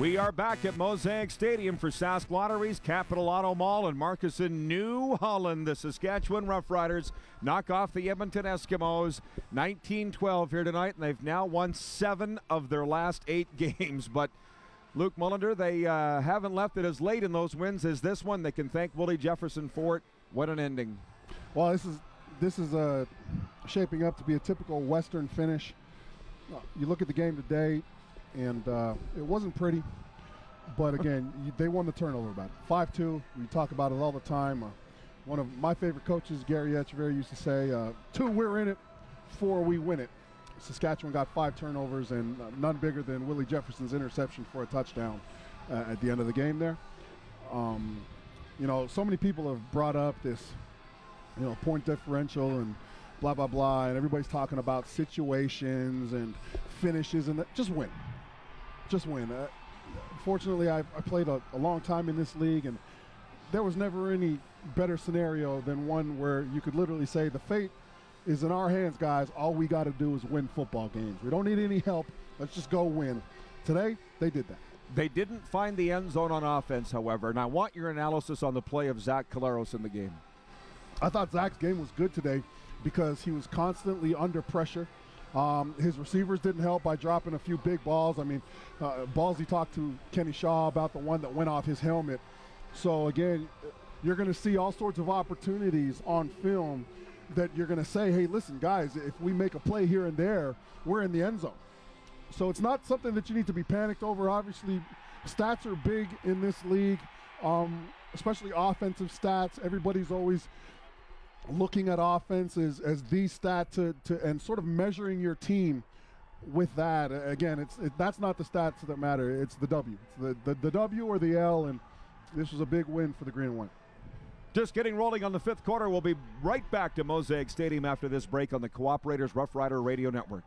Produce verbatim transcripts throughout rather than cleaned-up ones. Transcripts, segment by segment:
We are back at Mosaic Stadium for Sask Lotteries, Capital Auto Mall, and Marcus in New Holland. The Saskatchewan Roughriders knock off the Edmonton Eskimos nineteen twelve here tonight, and they've now won seven of their last eight games. But Luke Mullender, they uh, haven't left it as late in those wins as this one. They can thank Willie Jefferson for it. What an ending. Well, this is this is uh, shaping up to be a typical Western finish. You look at the game today, and uh, it wasn't pretty. But again, you, they won the turnover battle. five two, we talk about it all the time. Uh, one of my favorite coaches, Gary Echeverry, used to say, uh, two, we're in it, four, we win it. Saskatchewan got five turnovers, and uh, none bigger than Willie Jefferson's interception for a touchdown uh, at the end of the game there. Um, you know, so many people have brought up this, you know, point differential and blah, blah, blah, and everybody's talking about situations and finishes, and that. Just win. Just win. Uh, fortunately, I, I played a, a long time in this league, and there was never any better scenario than one where you could literally say the fate is in our hands, guys. All we got to do is win football games. We don't need any help. Let's just go win. Today, they did that. They didn't find the end zone on offense, however, and I want your analysis on the play of Zach Collaros in the game. I thought Zach's game was good today because he was constantly under pressure. Um, his receivers didn't help by dropping a few big balls. I mean, uh, balls he talked to Kenny Shaw about the one that went off his helmet. So, again, you're going to see all sorts of opportunities on film that you're going to say, hey, listen, guys, if we make a play here and there, we're in the end zone. So it's not something that you need to be panicked over. Obviously, stats are big in this league, um, especially offensive stats. Everybody's always looking at offense as, as the stat to, to and sort of measuring your team with that. Again, it's it, that's not the stats that matter. It's the W. It's the, the, the W or the L, and this was a big win for the Green and White. Just getting rolling on the fifth quarter. We'll be right back to Mosaic Stadium after this break on the Cooperators Rough Rider Radio Network.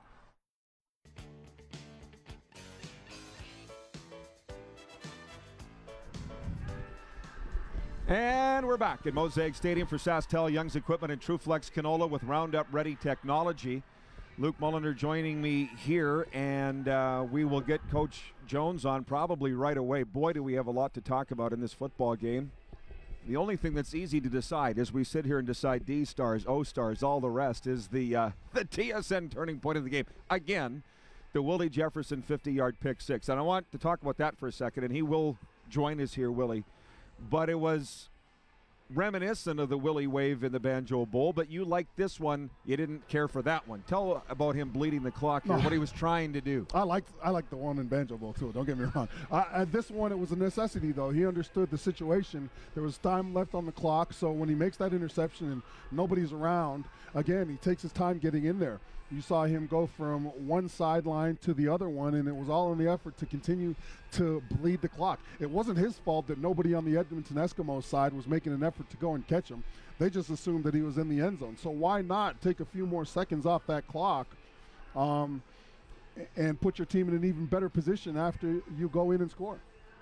And we're back at Mosaic Stadium for SaskTel, Young's Equipment, and TrueFlex Canola with Roundup Ready technology. Luke Mullender joining me here, and uh, we will get Coach Jones on probably right away. Boy, do we have a lot to talk about in this football game. The only thing that's easy to decide as we sit here and decide D stars, O stars, all the rest is the uh, the T S N turning point of the game. Again, the Willie Jefferson fifty-yard pick six. And I want to talk about that for a second, and he will join us here, Willie. But it was reminiscent of the Willie wave in the Banjo Bowl, but you liked this one. You didn't care for that one. Tell about him bleeding the clock here, no. what he was trying to do. I liked I liked the one in Banjo Bowl, too. Don't get me wrong. Uh, at this one, it was a necessity, though. He understood the situation. There was time left on the clock, so when he makes that interception and nobody's around, again, he takes his time getting in there. You saw him go from one sideline to the other one, and it was all in the effort to continue to bleed the clock. It wasn't his fault that nobody on the Edmonton Eskimos side was making an effort to go and catch him. They just assumed that he was in the end zone. So why not take a few more seconds off that clock um, and put your team in an even better position after you go in and score?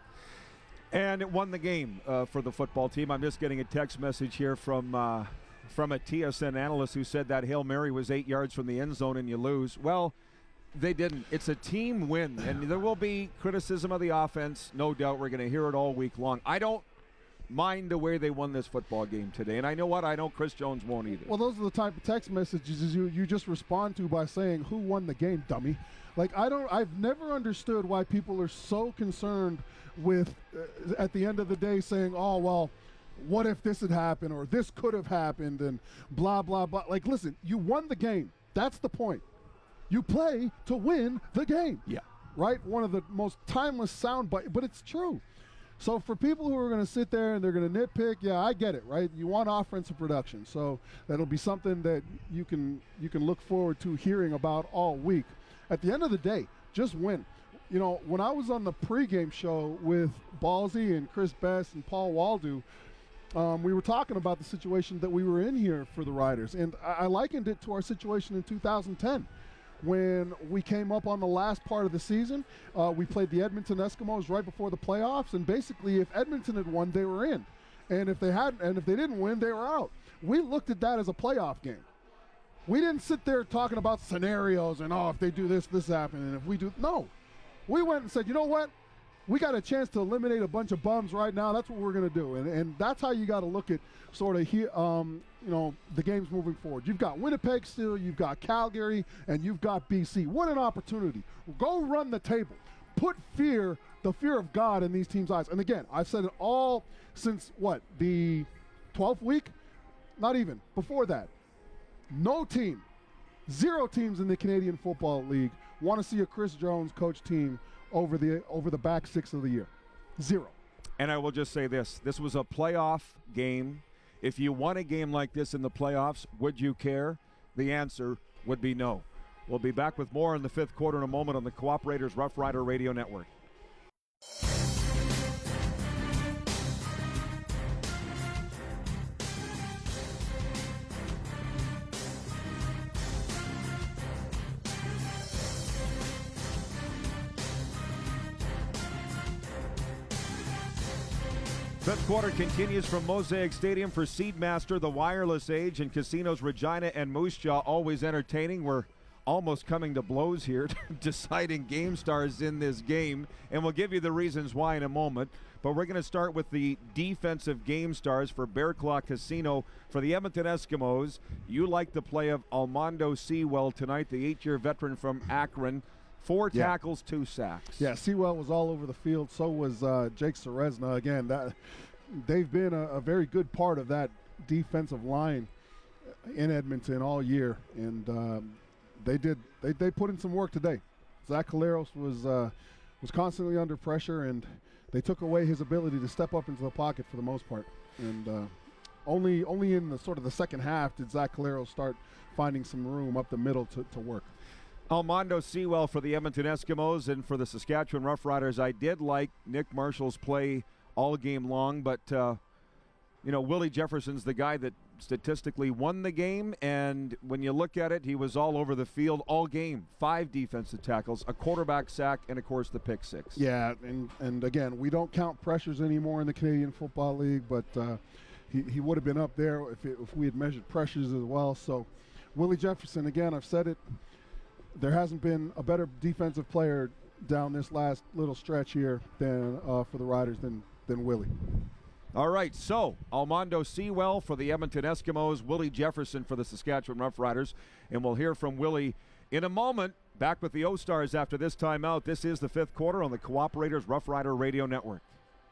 And it won the game uh, for the football team. I'm just getting a text message here from uh, – from a T S N analyst who said that Hail Mary was eight yards from the end zone and you lose. Well, they didn't. It's a team win, and there will be criticism of the offense. No doubt we're going to hear it all week long. I don't mind the way they won this football game today, and I know what? I know Chris Jones won't either. Well, those are the type of text messages you, you just respond to by saying, who won the game, dummy? Like, I don't, I've never understood why people are so concerned with, uh, at the end of the day, saying, oh, well, what if this had happened or this could have happened and blah, blah, blah. Like, listen, you won the game. That's the point. You play to win the game. Yeah. Right? One of the most timeless sound bites, but it's true. So for people who are going to sit there and they're going to nitpick, yeah, I get it, right? You want offensive production. So that'll be something that you can you can look forward to hearing about all week. At the end of the day, just win. You know, when I was on the pregame show with Ballsy and Chris Best and Paul Waldo, Um, we were talking about the situation that we were in here for the Riders, and I, I likened it to our situation in two thousand ten when we came up on the last part of the season. Uh, we played the Edmonton Eskimos right before the playoffs, and basically if Edmonton had won, they were in, and if they hadn't, and if they didn't win, they were out. We looked at that as a playoff game. We didn't sit there talking about scenarios and, oh, if they do this, this happened, and if we do – no. We went and said, you know what? we got a chance to eliminate a bunch of bums right now. That's what we're going to do. And, and that's how you got to look at sort of here, um, you know, the games moving forward. You've got Winnipeg still, you've got Calgary, and you've got B C. What an opportunity. Go run the table. Put fear, the fear of God in these teams' eyes. And again, I've said it all since, what, the twelfth week? Not even. Before that. No team, zero teams in the Canadian Football League want to see a Chris Jones coach team over the over the back six of the year. Zero. And I will just say this. This was a playoff game. If you won a game like this in the playoffs, would you care? The answer would be no. We'll be back with more in the fifth quarter in a moment on the Cooperators Rough Rider Radio Network. Fifth quarter continues from Mosaic Stadium for Seedmaster, the wireless age, and casinos Regina and Moose Jaw, always entertaining. We're almost coming to blows here, deciding game stars in this game, and we'll give you the reasons why in a moment. But we're going to start with the defensive game stars for Bear Claw Casino. For the Edmonton Eskimos, you like the play of Almondo Sewell tonight, the eight-year veteran from Akron. Four Yeah. tackles, two sacks. Yeah, Sewell was all over the field. So was uh, Jake Serezna. Again, that they've been a, a very good part of that defensive line in Edmonton all year, and um, they did. They, they put in some work today. Zach Caleros was uh, was constantly under pressure, and they took away his ability to step up into the pocket for the most part. And uh, only only in the sort of the second half did Zach Caleros start finding some room up the middle to, to work. Almondo Sewell for the Edmonton Eskimos, and for the Saskatchewan Roughriders, I did like Nick Marshall's play all game long, but, uh, you know, Willie Jefferson's the guy that statistically won the game, and when you look at it, he was all over the field all game. Five defensive tackles, a quarterback sack, and, of course, the pick six. Yeah, and, and again, we don't count pressures anymore in the Canadian Football League, but uh, he, he would have been up there if, it, if we had measured pressures as well. So Willie Jefferson, again, I've said it, there hasn't been a better defensive player down this last little stretch here than uh, for the Riders than, than Willie. All right, so Almondo Sewell for the Edmonton Eskimos, Willie Jefferson for the Saskatchewan Roughriders, and we'll hear from Willie in a moment. Back with the O-Stars after this timeout. This is the fifth quarter on the Cooperators Rough Rider Radio Network.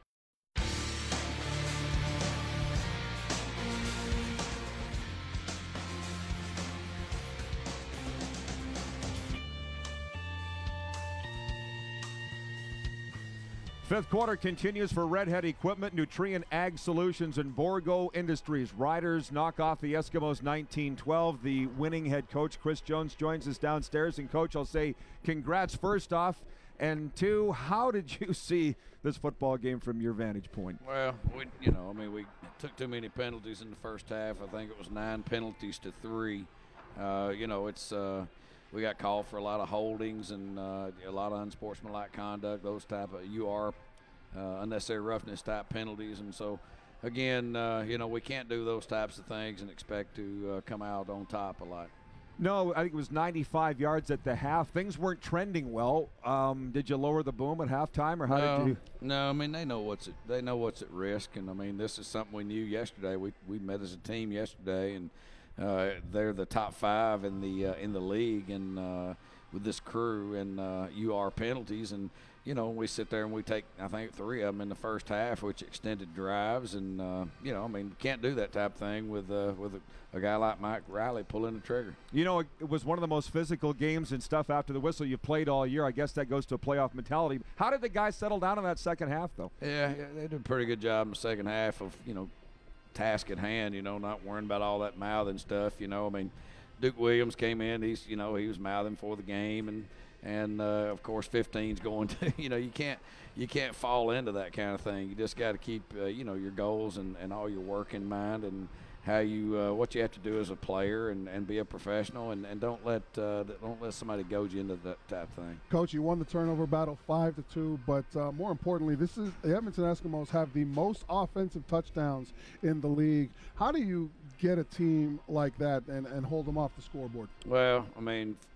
Fifth quarter continues for Redhead Equipment, Nutrien Ag Solutions, and Borgo Industries. Riders knock off the Eskimos nineteen twelve. The winning head coach, Chris Jones, joins us downstairs. And, Coach, I'll say congrats first off. And, two, how did you see this football game from your vantage point? Well, we, you know, I mean, we took too many penalties in the first half. I think it was nine penalties to three. Uh, you know, it's uh, – we got called for a lot of holdings and uh, a lot of unsportsmanlike conduct, those type of U R, uh, unnecessary roughness type penalties. And so, again, uh, you know, we can't do those types of things and expect to uh, come out on top a lot. No, I think it was ninety-five yards at the half. Things weren't trending well. Um, did you lower the boom at halftime, or how no, did you? No, I mean, they know what's at, they know what's at risk. And, I mean, this is something we knew yesterday. We, we met as a team yesterday, and Uh, they're the top five in the uh, in the league, and uh, with this crew and uh, U R penalties, and you know we sit there and we take I think three of them in the first half, which extended drives, and uh, you know I mean can't do that type of thing with uh, with a, a guy like Mike Riley pulling the trigger. You know, it was one of the most physical games and stuff after the whistle you've played all year. I guess that goes to a playoff mentality. How did the guys settle down in that second half, though? Yeah, yeah they did a pretty good job in the second half of you know. task at hand, you know, not worrying about all that mouthing stuff, you know. I mean, Duke Williams came in, he's, you know, he was mouthing for the game, and, and uh, of course, fifteen's going to, you know, you can't, you can't fall into that kind of thing. You just got to keep, uh, you know, your goals and, and all your work in mind, and how you, uh, what you have to do as a player, and, and be a professional, and, and don't let, uh, don't let somebody goad you into that type of thing. Coach, you won the turnover battle five to two, but uh, more importantly, this is the Edmonton Eskimos have the most offensive touchdowns in the league. How do you get a team like that and, and hold them off the scoreboard? Well, I mean,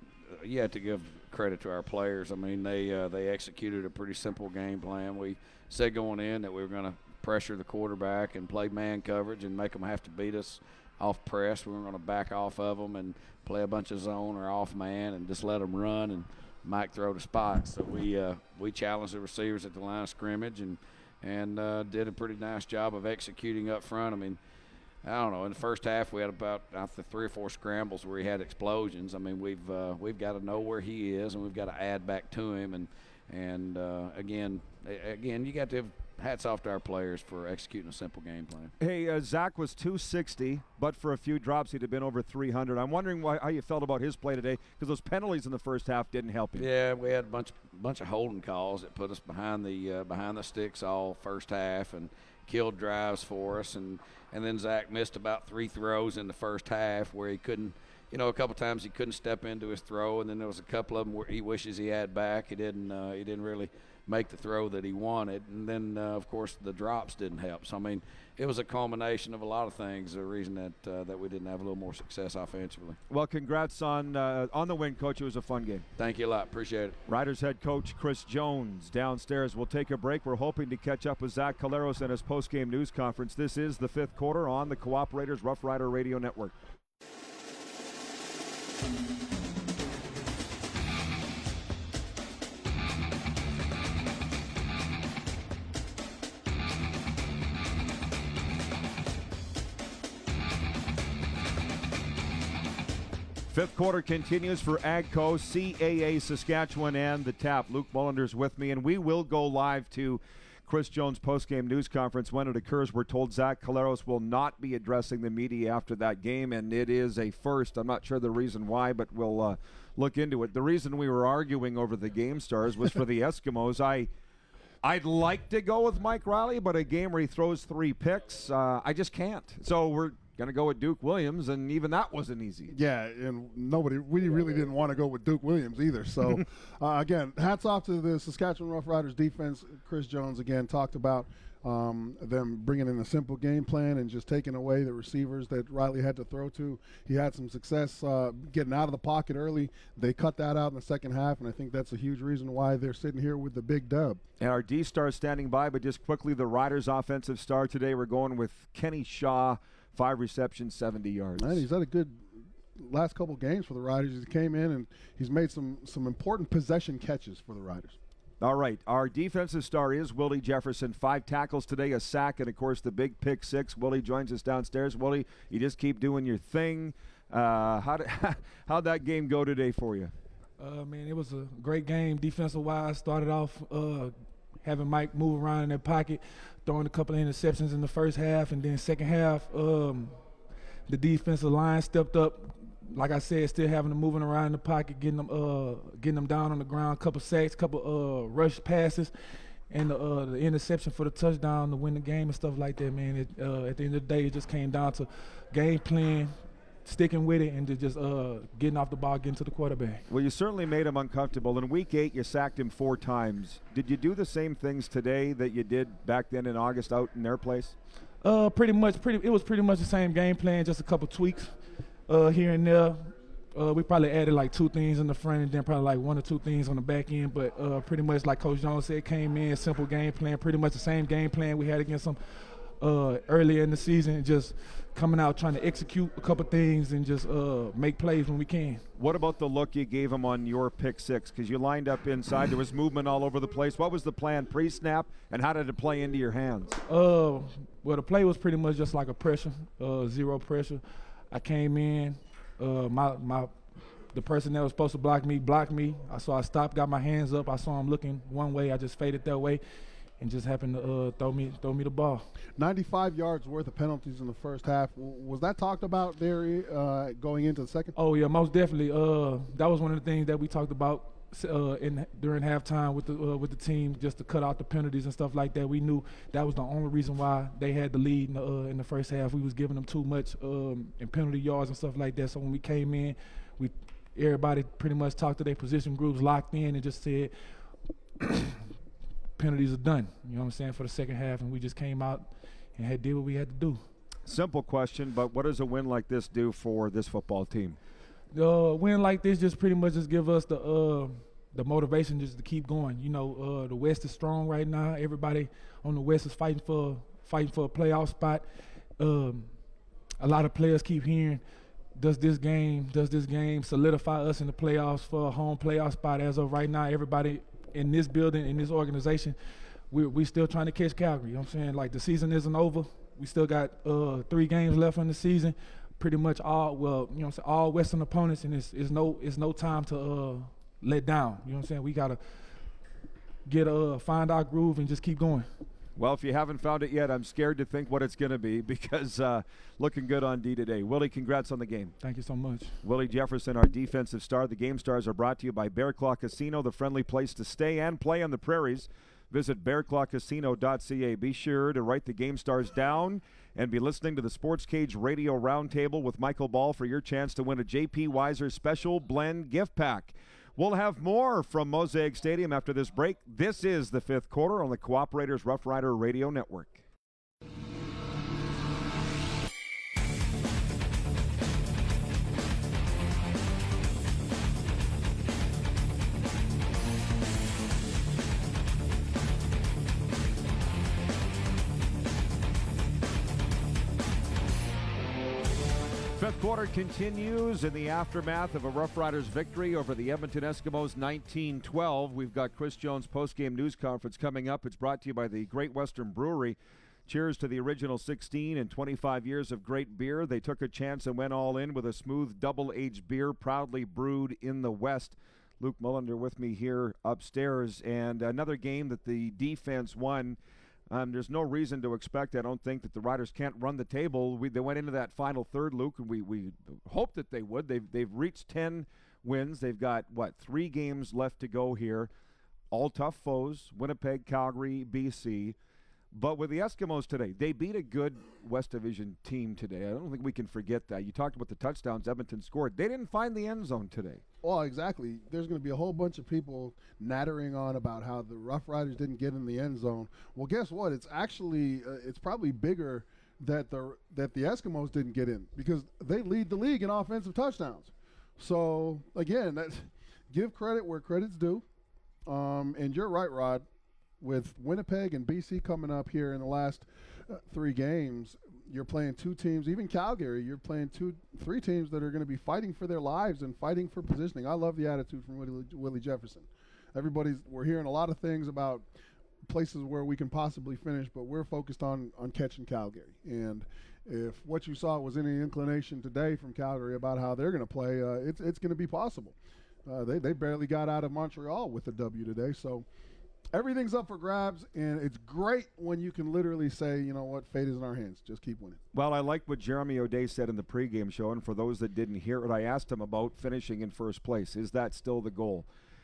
you have to give credit to our players. I mean, they uh, they executed a pretty simple game plan. We said going in that we were going to pressure the quarterback and play man coverage and make them have to beat us off press. We were going to back off of them and play a bunch of zone or off man and just let them run and Mike throw the spots. So we uh, we challenged the receivers at the line of scrimmage and and uh, did a pretty nice job of executing up front. I mean, I don't know. In the first half, we had about after three or four scrambles where he had explosions. I mean, we've uh, we've got to know where he is, and we've got to add back to him. And and uh, again, again, you got to have hats off to our players for executing a simple game plan. Hey, uh, Zach was two sixty, but for a few drops, he'd have been over three hundred. I'm wondering why, how you felt about his play today, because those penalties in the first half didn't help him. Yeah, we had a bunch bunch of holding calls that put us behind the uh, behind the sticks all first half and killed drives for us. And and then Zach missed about three throws in the first half where he couldn't, you know, a couple times he couldn't step into his throw, and then there was a couple of them where he wishes he had back. He didn't. Uh, he didn't really make the throw that he wanted, and then uh, of course the drops didn't help. So I mean, it was a culmination of a lot of things. The reason that uh, that we didn't have a little more success offensively. Well, congrats on uh, on the win, Coach. It was a fun game. Thank you a lot. Appreciate it. Riders head coach Chris Jones downstairs. We'll take a break. We're hoping to catch up with Zach Collaros in his post-game news conference. This is the fifth quarter on the Cooperators Rough Rider Radio Network. Fifth quarter continues for AGCO, C A A Saskatchewan, and the Tap. Luke Mullender's with me, and we will go live to Chris Jones' postgame news conference when it occurs. We're told Zach Collaros will not be addressing the media after that game, and it is a first. I'm not sure the reason why, but we'll uh, look into it. The reason we were arguing over the game stars was for the Eskimos. I, I'd like to go with Mike Riley, but a game where he throws three picks, uh, I just can't. So we're going to go with Duke Williams, and even that wasn't easy. Yeah, and nobody, we really didn't want to go with Duke Williams either. So, uh, again, hats off to the Saskatchewan Roughriders defense. Chris Jones, again, talked about um, them bringing in a simple game plan and just taking away the receivers that Riley had to throw to. He had some success uh, getting out of the pocket early. They cut that out in the second half, and I think that's a huge reason why they're sitting here with the big dub. And our D-star standing by, but just quickly, the Riders' offensive star today, we're going with Kenny Shaw. Five receptions, seventy yards. Man, he's had a good last couple games for the Riders. He came in and he's made some some important possession catches for the Riders. All right, our defensive star is Willie Jefferson. Five tackles today, a sack, and, of course, the big pick six. Willie joins us downstairs. Willie, you just keep doing your thing. Uh, how did, how'd that game go today for you? Uh, man, it was a great game defensive-wise. Started off uh, having Mike move around in that pocket, throwing a couple of interceptions in the first half, and then second half, um, the defensive line stepped up. Like I said, still having them moving around in the pocket, getting them, uh, getting them down on the ground. Couple sacks, couple uh, rush passes, and the, uh, the interception for the touchdown to win the game and stuff like that. Man, it, uh, at the end of the day, it just came down to game plan, sticking with it, and just uh, getting off the ball, getting to the quarterback. Well, you certainly made him uncomfortable. In week eight, you sacked him four times. Did you do the same things today that you did back then in August out in their place? Uh, pretty much. Pretty. It was pretty much the same game plan, just a couple tweaks uh, here and there. Uh, we probably added like two things in the front and then probably like one or two things on the back end. But uh, pretty much like Coach Jones said, came in, simple game plan, pretty much the same game plan we had against them uh, earlier in the season, just coming out trying to execute a couple things and just uh, make plays when we can. What about the look you gave him on your pick six? Because you lined up inside. There was movement all over the place. What was the plan pre-snap, and how did it play into your hands? Uh, well, the play was pretty much just like a pressure, uh, zero pressure. I came in. Uh, my my the person that was supposed to block me blocked me. I saw I stopped, got my hands up. I saw him looking one way. I just faded that way, and just happened to uh, throw me throw me the ball. ninety-five yards worth of penalties in the first half. Was that talked about there uh, going into the second? Oh yeah, most definitely. Uh, that was one of the things that we talked about uh, in during halftime with the uh, with the team, just to cut out the penalties and stuff like that. We knew that was the only reason why they had the lead in the, uh, in the first half. We was giving them too much um, in penalty yards and stuff like that. So when we came in, we everybody pretty much talked to their position groups, locked in, and just said penalties are done. You know what I'm saying, for the second half, and we just came out and had did what we had to do. Simple question, but what does a win like this do for this football team? uh, win like this just pretty much just give us the uh, the motivation just to keep going. You know, uh, the West is strong right now. Everybody on the West is fighting for fighting for a playoff spot. Um, a lot of players keep hearing, does this game does this game solidify us in the playoffs for a home playoff spot? As of right now, everybody in this building, in this organization, we're we still trying to catch Calgary. You know what I'm saying? Like, the season isn't over. We still got uh, three games left in the season. Pretty much all well, you know what I'm saying, all Western opponents, and it's, it's no it's no time to uh, let down. You know what I'm saying? We gotta get uh find our groove and just keep going. Well, if you haven't found it yet, I'm scared to think what it's going to be, because uh, looking good on D today. Willie, congrats on the game. Thank you so much. Willie Jefferson, our defensive star. The Game Stars are brought to you by Bear Claw Casino, the friendly place to stay and play on the prairies. Visit bear claw casino dot c a. Be sure to write the Game Stars down and be listening to the Sports Cage Radio Roundtable with Michael Ball for your chance to win a J P Weiser Special Blend gift pack. We'll have more from Mosaic Stadium after this break. This is the fifth quarter on the Cooperators Rough Rider Radio Network. Fifth quarter continues in the aftermath of a Rough Riders victory over the Edmonton Eskimos nineteen twelve. We've got Chris Jones' post-game news conference coming up. It's brought to you by the Great Western Brewery. Cheers to the original sixteen and twenty-five years of great beer. They took a chance and went all in with a smooth double-aged beer proudly brewed in the West. Luke Mullender with me here upstairs. And another game that the defense won. Um, there's no reason to expect, I don't think, that the Riders can't run the table. We, they went into that final third, Luke, and we, we hoped that they would. They've, they've reached ten wins. They've got, what, three games left to go here. All tough foes, Winnipeg, Calgary, B C. But with the Eskimos today, they beat a good West Division team today. I don't think we can forget that. You talked about the touchdowns Edmonton scored. They didn't find the end zone today. Well, exactly. There's going to be a whole bunch of people nattering on about how the Rough Riders didn't get in the end zone. Well, guess what? It's actually uh, it's probably bigger that the that the Eskimos didn't get in, because they lead the league in offensive touchdowns. So again, that, give credit where credit's due. Um, and you're right, Rod. With Winnipeg and B C coming up here in the last uh, three games, you're playing two teams, even Calgary, you're playing two, three teams that are going to be fighting for their lives and fighting for positioning. I love the attitude from Willie, Willie Jefferson. Everybody's, we're hearing a lot of things about places where we can possibly finish, but we're focused on, on catching Calgary. And if what you saw was any inclination today from Calgary about how they're going to play, uh, it's, it's going to be possible. Uh, they, they barely got out of Montreal with a W today, so everything's up for grabs, and it's great when you can literally say, you know what, fate is in our hands. Just keep winning. Well, I like what Jeremy O'Day said in the pregame show, and for those that didn't hear it, I asked him about finishing in first place. Is that still the goal?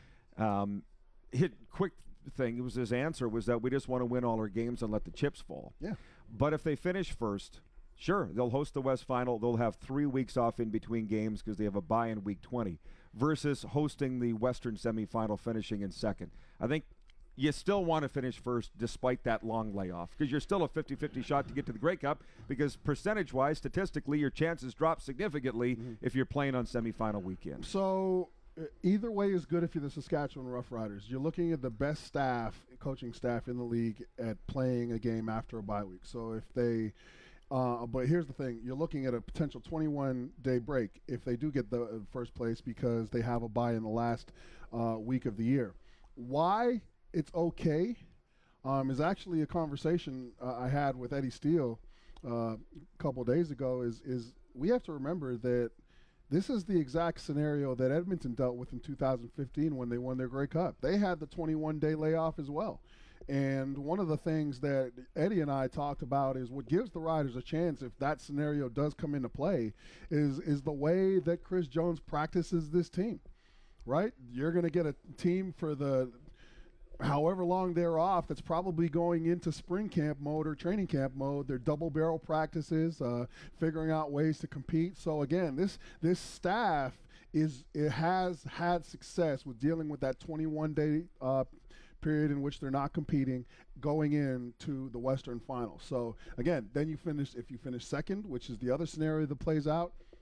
Um, hit quick thing, it was his answer was that we just want to win all our games and let the chips fall. Yeah. But if they finish first, sure, they'll host the West Final. They'll have three weeks off in between games because they have a bye in week twenty versus hosting the Western semifinal, finishing in second. I think you still want to finish first despite that long layoff, because you're still a fifty-fifty shot to get to the Grey Cup, because percentage-wise, statistically, your chances drop significantly mm-hmm. if you're playing on semifinal weekend. So uh, either way is good if you're the Saskatchewan Rough Riders. You're looking at the best staff, coaching staff in the league at playing a game after a bye week. So if they uh, – but here's the thing. You're looking at a potential twenty-one day break if they do get the uh, first place because they have a bye in the last uh, week of the year. Why – it's okay um, is actually a conversation uh, I had with Eddie Steele uh, a couple days ago is is we have to remember that this is the exact scenario that Edmonton dealt with in two thousand fifteen when they won their Grey Cup. They had the twenty-one day layoff as well. And one of the things that Eddie and I talked about is what gives the Riders a chance if that scenario does come into play is is the way that Chris Jones practices this team, right? You're going to get a team for the – however long they're off, that's probably going into spring camp mode or training camp mode. They're double barrel practices, uh, figuring out ways to compete. So again, this this staff is it has had success with dealing with that twenty-one day uh, period in which they're not competing, going into the Western Final. So again, then you finish if you finish second, which is the other scenario that plays out.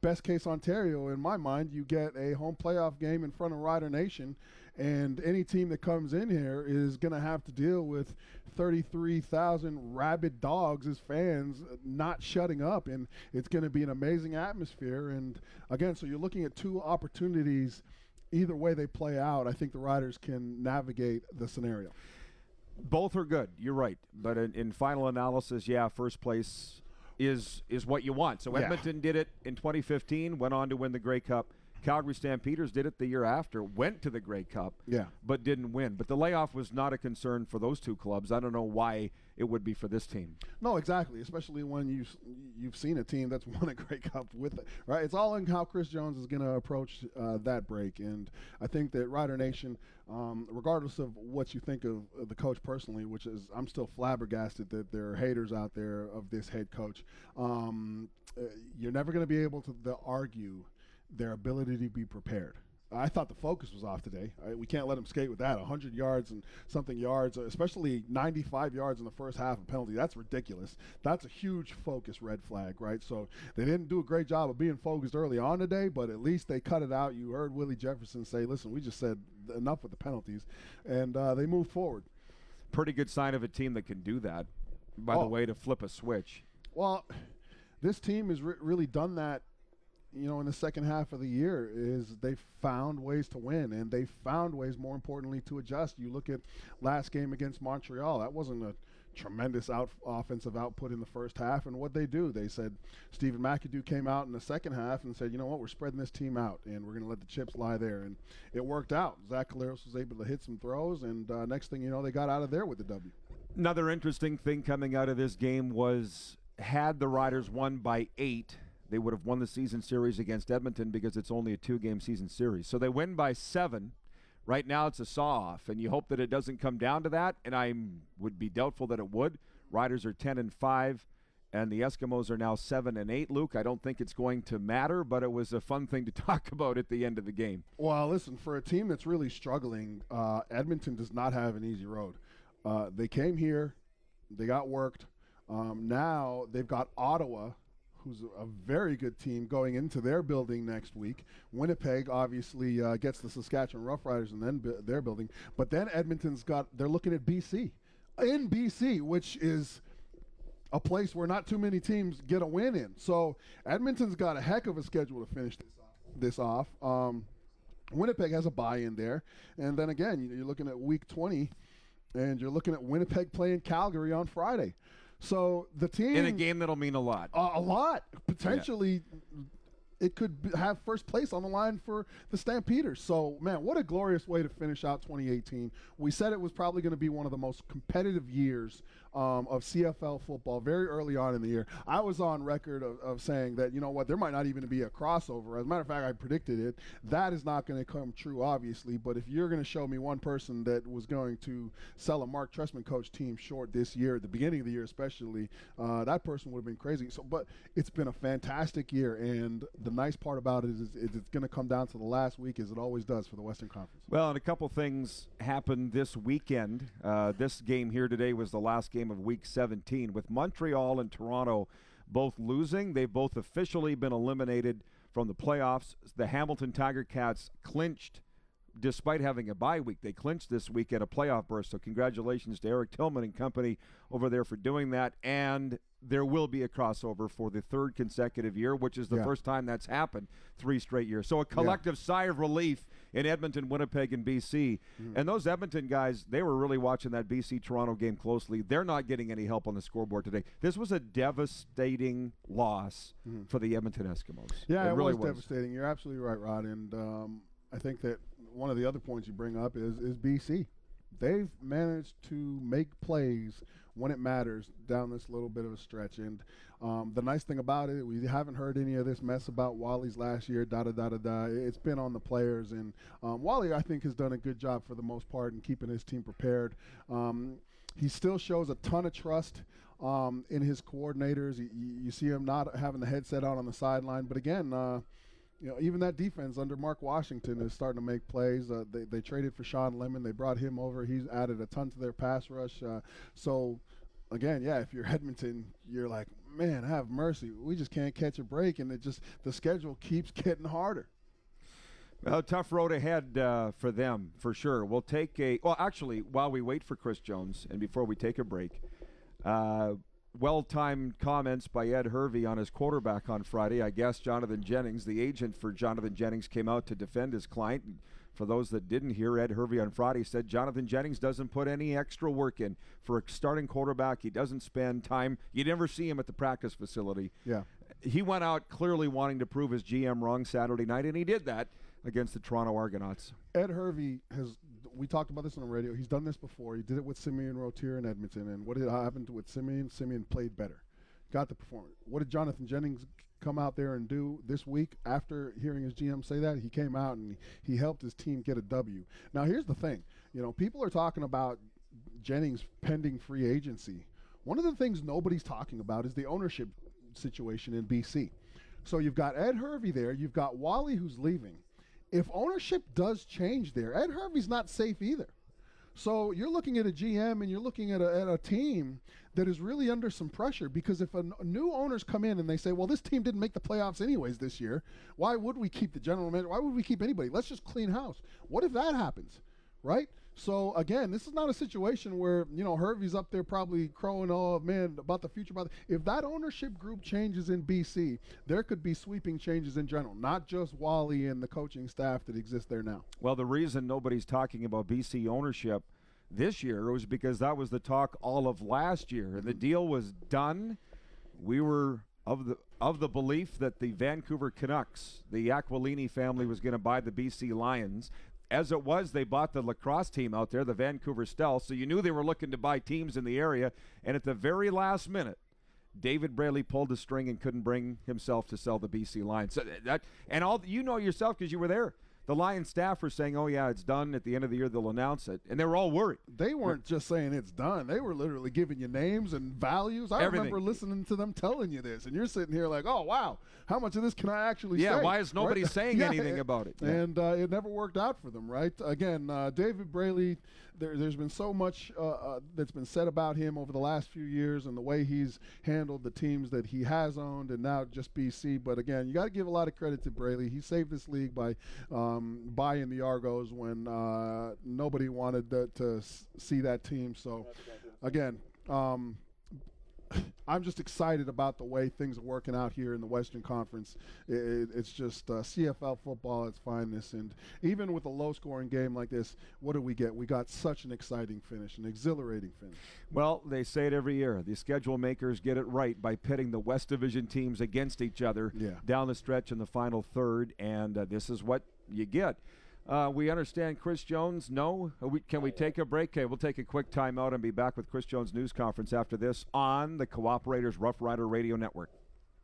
best case Ontario, in my mind, you get a home playoff game in front of Rider Nation, and any team that comes in here is going to have to deal with thirty-three thousand rabid dogs as fans not shutting up, and it's going to be an amazing atmosphere. And again, so you're looking at two opportunities. Either way they play out, I think the Riders can navigate the scenario. Both are good. You're right. But in, in final analysis, yeah, first place is is what you want. So Yeah. Edmonton did it in twenty fifteen, went on to win the Grey Cup. Calgary Stampeders did it the year after, went to the Grey Cup, Yeah. but didn't win. But the layoff was not a concern for those two clubs. I don't know why it would be for this team. No, exactly. Especially when you you've seen a team that's won a Grey Cup with it, right? It's all in how Chris Jones is going to approach uh, that break, and I think that Rider Nation, um, regardless of what you think of, of the coach personally, which is I'm still flabbergasted that there are haters out there of this head coach. Um, uh, you're never going to be able to the argue their ability to be prepared. I thought the focus was off today. I, we can't let them skate with that. one hundred yards and something yards, especially ninety-five yards in the first half of penalty. That's ridiculous. That's a huge focus red flag, right? So they didn't do a great job of being focused early on today, but at least they cut it out. You heard Willie Jefferson say, listen, we just said enough with the penalties, and uh, they moved forward. Pretty good sign of a team that can do that, by Oh. the way, to flip a switch. Well, this team has re- really done that, you know, in the second half of the year. Is they found ways to win, and they found ways, more importantly, to adjust. You look at last game against Montreal. That wasn't a tremendous out offensive output in the first half, and what they do, they said Stephen McAdoo came out in the second half and said, you know what, we're spreading this team out, and we're going to let the chips lie there, and it worked out. Zach Collaros was able to hit some throws, and uh, next thing you know, they got out of there with the W. Another interesting thing coming out of this game was, had the Riders won by eight, they would have won the season series against Edmonton because it's only a two-game season series. So they win by seven. Right now it's a saw-off, and you hope that it doesn't come down to that, and I would be doubtful that it would. Riders are ten and five, and the Eskimos are now seven and eight. Luke, I don't think it's going to matter, but it was a fun thing to talk about at the end of the game. Well, listen, for a team that's really struggling, uh, Edmonton does not have an easy road. Uh, they came here, they got worked. Um, now they've got Ottawa, who's a very good team, going into their building next week. Winnipeg obviously uh, gets the Saskatchewan Roughriders and then bu- their building. But then Edmonton's got, they're looking at B C. In B C, which is a place where not too many teams get a win in. So Edmonton's got a heck of a schedule to finish this off. This off. Um, Winnipeg has a bye in there. And then again, you're looking at week twenty, and you're looking at Winnipeg playing Calgary on Friday. So the team In a game that'll mean a lot. a, a lot potentially. It could b- have first place on the line for the Stampeders. So, man, what a glorious way to finish out twenty eighteen. We said it was probably going to be one of the most competitive years um, of C F L football very early on in the year. I was on record of, of saying that, you know what, there might not even be a crossover. As a matter of fact, I predicted it. That is not going to come true, obviously. But if you're going to show me one person that was going to sell a Mark Trestman coach team short this year, at the beginning of the year especially, uh, that person would have been crazy. So, but it's been a fantastic year, and the nice part about it is, is it's going to come down to the last week, as it always does for the Western Conference. Well, and a couple things happened this weekend. Uh, this game here today was the last game of Week seventeen. With Montreal and Toronto both losing, they've both officially been eliminated from the playoffs. The Hamilton Tiger Cats clinched, despite having a bye week. They clinched this week at a playoff berth, so congratulations to Eric Tillman and company over there for doing that. And there will be a crossover for the third consecutive year, which is the Yeah. first time that's happened three straight years. So a collective yeah. sigh of relief in Edmonton, Winnipeg, and B C. Mm. And those Edmonton guys, they were really watching that B C-Toronto game closely. They're not getting any help on the scoreboard today. This was a devastating loss mm. for the Edmonton Eskimos. Yeah, it, it really was, was devastating. You're absolutely right, Rod. And um, I think that one of the other points you bring up is, is B C. They've managed to make plays when it matters down this little bit of a stretch. And um, the nice thing about it, we haven't heard any of this mess about Wally's last year, da-da-da-da-da. It's been on the players. And um, Wally, I think, has done a good job for the most part in keeping his team prepared. Um, he still shows a ton of trust um, in his coordinators. You, you see him not having the headset on on the sideline. But, again, uh, you know, even that defense under Mark Washington is starting to make plays. Uh, they, they traded for Sean Lemon. They brought him over. He's added a ton to their pass rush. Uh, so, again, yeah, if you're Edmonton, you're like, man, have mercy. We just can't catch a break, and it just the schedule keeps getting harder. A tough road ahead uh, for them, for sure. We'll take a – well, actually, while we wait for Chris Jones and before we take a break, uh, well-timed comments by Ed Hervey on his quarterback on Friday. I guess Jonathan Jennings, the agent for Jonathan Jennings, came out to defend his client. For those that didn't hear, Ed Hervey on Friday said Jonathan Jennings doesn't put any extra work in. For a starting quarterback, he doesn't spend time. You never see him at the practice facility. Yeah. He went out clearly wanting to prove his G M wrong Saturday night, and he did that against the Toronto Argonauts. Ed Hervey has, we talked about this on the radio, he's done this before. He did it with Simeon Rotier in Edmonton, and what did happen with Simeon? Simeon played better, got the performance. What did Jonathan Jennings come out there and do this week after hearing his G M say that? He came out and he, he helped his team get a W. Now, here's the thing. You know, people are talking about Jennings pending free agency. One of the things nobody's talking about is the ownership situation in B C. So you've got Ed Hervey there. You've got Wally who's leaving. If ownership does change there, Ed Hervey's not safe either. So you're looking at a G M and you're looking at a, at a team that is really under some pressure, because if a, n- new owners come in and they say, well, this team didn't make the playoffs anyways this year, why would we keep the general manager? Why would we keep anybody? Let's just clean house. What if that happens, right? So, again, this is not a situation where, you know, Hervey's up there probably crowing, oh, man, about the future. About the, if that ownership group changes in B C, there could be sweeping changes in general, not just Wally and the coaching staff that exists there now. Well, the reason nobody's talking about B C ownership this year was because that was the talk all of last year. And the deal was done. We were of the of the belief that the Vancouver Canucks, the Aquilini family, was going to buy the B C Lions. As it was, they bought the lacrosse team out there, the Vancouver Stealth, so you knew they were looking to buy teams in the area. And at the very last minute, David Braley pulled the string and couldn't bring himself to sell the B C Lions. So that, and all you know yourself because you were there. The Lions staff were saying, oh, yeah, it's done. At the end of the year, they'll announce it. And they were all worried. They weren't just saying it's done. They were literally giving you names and values. I Everything. remember listening to them telling you this. And you're sitting here like, oh, wow, how much of this can I actually Yeah, say? why is nobody right? saying Yeah, anything about it? Yeah. And uh, it never worked out for them, right? Again, uh, David Braley, there, there's been so much uh, uh, that's been said about him over the last few years and the way he's handled the teams that he has owned and now just B C. But, again, you got to give a lot of credit to Braley. He saved this league by um, buying the Argos when uh, nobody wanted to, to s- see that team. So, again, um, I'm just excited about the way things are working out here in the Western Conference. It, it, it's just uh, C F L football at its finest. And even with a low-scoring game like this, what do we get? We got such an exciting finish, an exhilarating finish. Well, they say it every year. The schedule makers get it right by pitting the West Division teams against each other Yeah. down the stretch in the final third, and uh, this is what you get. Uh, we understand Chris Jones. No? Uh, we, can we take a break? Okay, we'll take a quick timeout and be back with Chris Jones' news conference after this on the Cooperators Rough Rider Radio Network.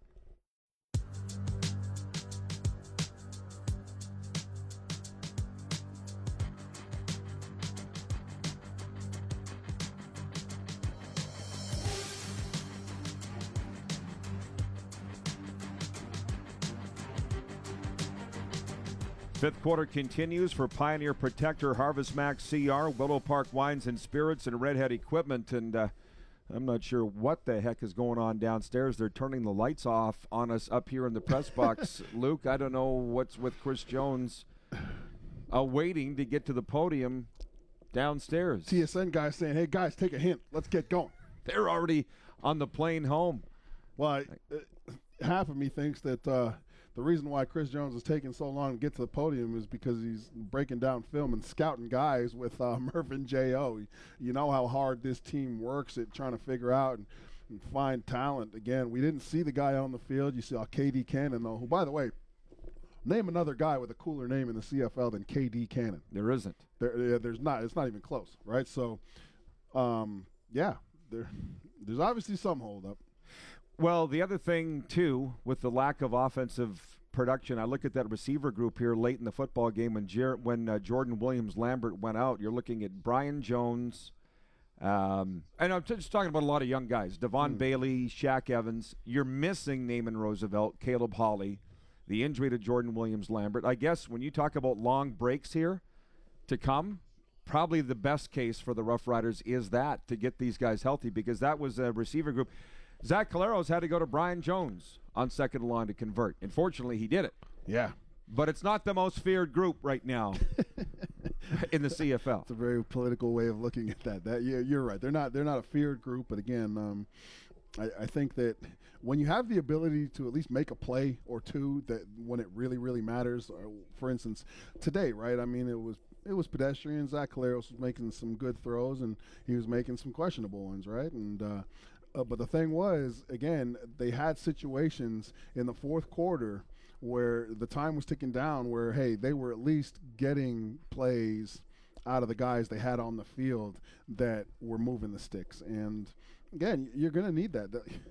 Fifth quarter continues for Pioneer Protector, Harvest Max C R, Willow Park Wines and Spirits, and Redhead Equipment. And uh, I'm not sure what the heck is going on downstairs. They're turning the lights off on us up here in the press box. Luke, I don't know what's with Chris Jones uh, waiting to get to the podium downstairs. T S N guys saying, hey, guys, take a hint. Let's get going. They're already on the plane home. Well, I, uh, half of me thinks that uh, the reason why Chris Jones is taking so long to get to the podium is because he's breaking down film and scouting guys with uh, Mervyn J O. You know how hard this team works at trying to figure out and, and find talent. Again, we didn't see the guy on the field. You saw K D Cannon, though, who, by the way, name another guy with a cooler name in the C F L than K D Cannon. There isn't. There, uh, there's not. It's not even close, right? So, um, yeah, there, there's obviously some holdup. Well, the other thing, too, with the lack of offensive production, I look at that receiver group here late in the football game when Jer- when uh, Jordan Williams-Lambert went out. You're looking at Brian Jones, um, and I'm just talking about a lot of young guys, Devon Mm. Bailey, Shaq Evans. You're missing Naaman Roosevelt, Caleb Hawley, the injury to Jordan Williams-Lambert. I guess when you talk about long breaks here to come, probably the best case for the Rough Riders is that, to get these guys healthy, because that was a receiver group. Zach Caleros had to go to Brian Jones on second line to convert. Unfortunately, he did it. Yeah. But it's not the most feared group right now in the C F L. It's a very political way of looking at that. That yeah, you're right. They're not they're not a feared group, but again, um, I, I think that when you have the ability to at least make a play or two, that when it really really matters. Or for instance, today, right? I mean, it was it was pedestrian. Zach Caleros was making some good throws, and he was making some questionable ones, right? And uh, uh, but the thing was, again, they had situations in the fourth quarter where the time was ticking down, where hey, they were at least getting plays out of the guys they had on the field that were moving the sticks. And again, you're going to need that.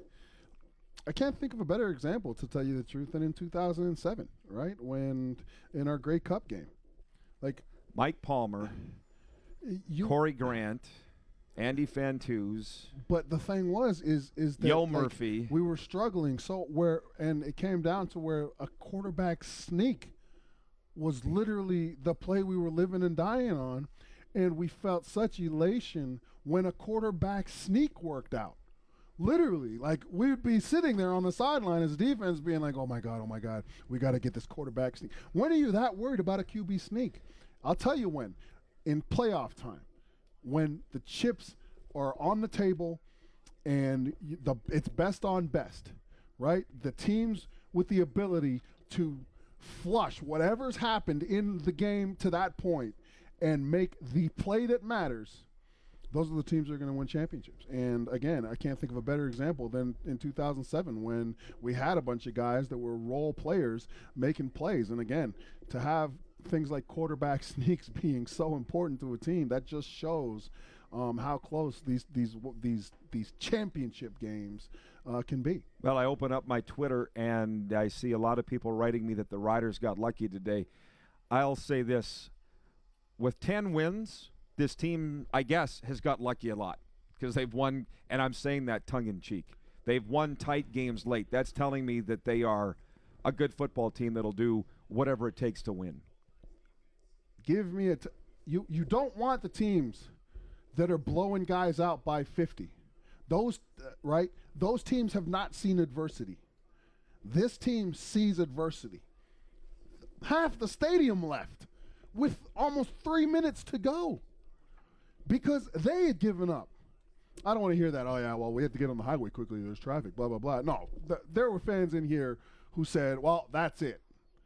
I can't think of a better example, to tell you the truth, than in two thousand seven, right? When in our Grey Cup game, like Mike Palmer, you, Corey Grant, Andy Fantuz. But the thing was, is is that Yo like, Murphy. we were struggling. So where, and it came down to where a quarterback sneak was literally the play we were living and dying on, and we felt such elation when a quarterback sneak worked out. Literally, like we'd be sitting there on the sideline as defense being like, oh my God, oh my God, we got to get this quarterback sneak. When are you that worried about a Q B sneak? I'll tell you when. In playoff time, when the chips are on the table and you, the it's best on best, right? The teams with the ability to flush whatever's happened in the game to that point and make the play that matters, those are the teams that are going to win championships. And again, I can't think of a better example than in two thousand seven when we had a bunch of guys that were role players making plays. And again, to have things like quarterback sneaks being so important to a team, that just shows um, how close these these these these championship games uh, can be. Well, I open up my Twitter and I see a lot of people writing me that the Riders got lucky today. I'll say this. With ten wins, this team, I guess, has got lucky a lot because they've won, and I'm saying that tongue-in-cheek. They've won tight games late. That's telling me that they are a good football team that'll do whatever it takes to win. Give me a t- you. You don't want the teams that are blowing guys out by fifty. Those uh, right? Those teams have not seen adversity. This team sees adversity. Half the stadium left with almost three minutes to go because they had given up. I don't want to hear that. Oh yeah, well we have to get on the highway quickly. There's traffic. Blah blah blah. No, th- there were fans in here who said, "Well, that's it."